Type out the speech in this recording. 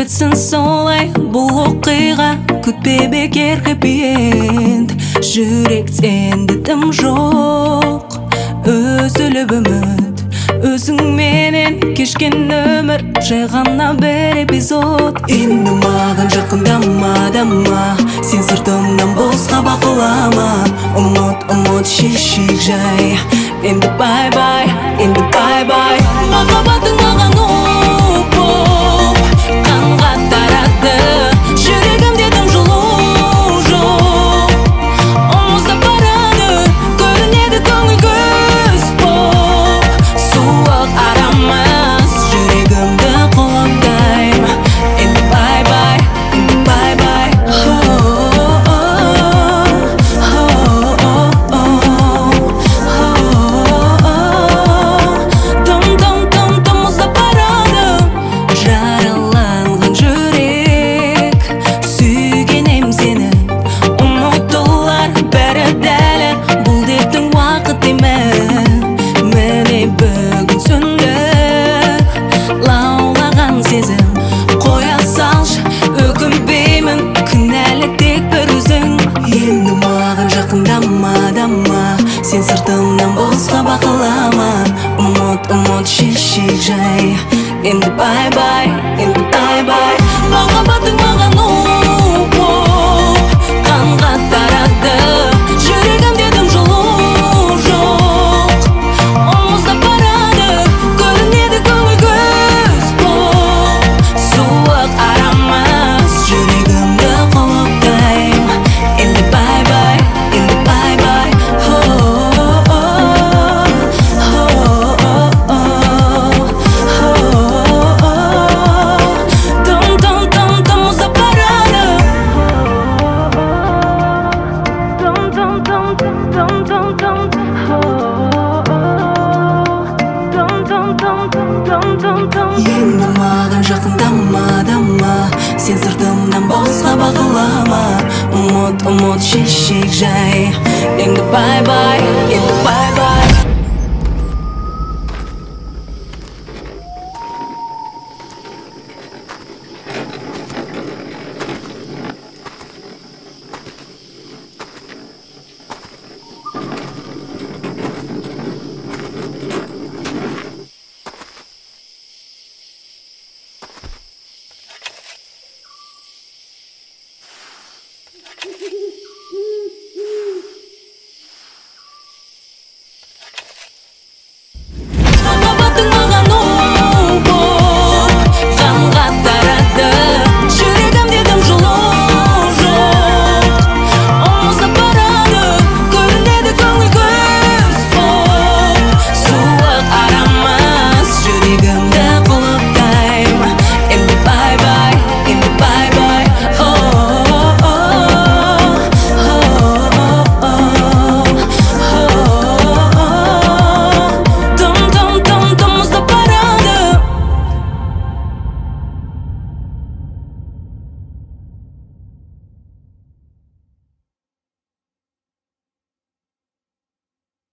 өтсін солай бұл оқиға, күтпе бекер хэппи-энд. Жүректен дітім жоқ, үзіліп үміт, өзіңменен кешкен өмір, жай ғана бір эпизод. Енді маған жақындама, сен сыртымнан босқа бақылама. Ұмыт шешек жай, енді бай-бай, енді бай-бай. Махаббатың маған оқ боп қанға тарады, жүрегімде тым жылу жоқ. Ұмытып барады, көрінеді көңіл күз боп. Суық арамыз, жүрегімді құлаптаймын. Енді бай-бай, енді бай-бай. Сен сыртымнан босқа бақылама. Ұмыт шешек жай, енді бай-бай, енді бай-бай. Махаббатың маған оқ боп қанға тарады, жүрегімде тым жылу жоқ. Ұмытып барады, көрінеді көңіл күз боп. Суық арамыз, жүрегімді құлаптаймын. Енді бай-бай, енді бай-бай. Енді маған жақындама, сен сыртымнан босқа бақылама. Ұмыт шешек жай, енді бай-бай, енді бай-бай.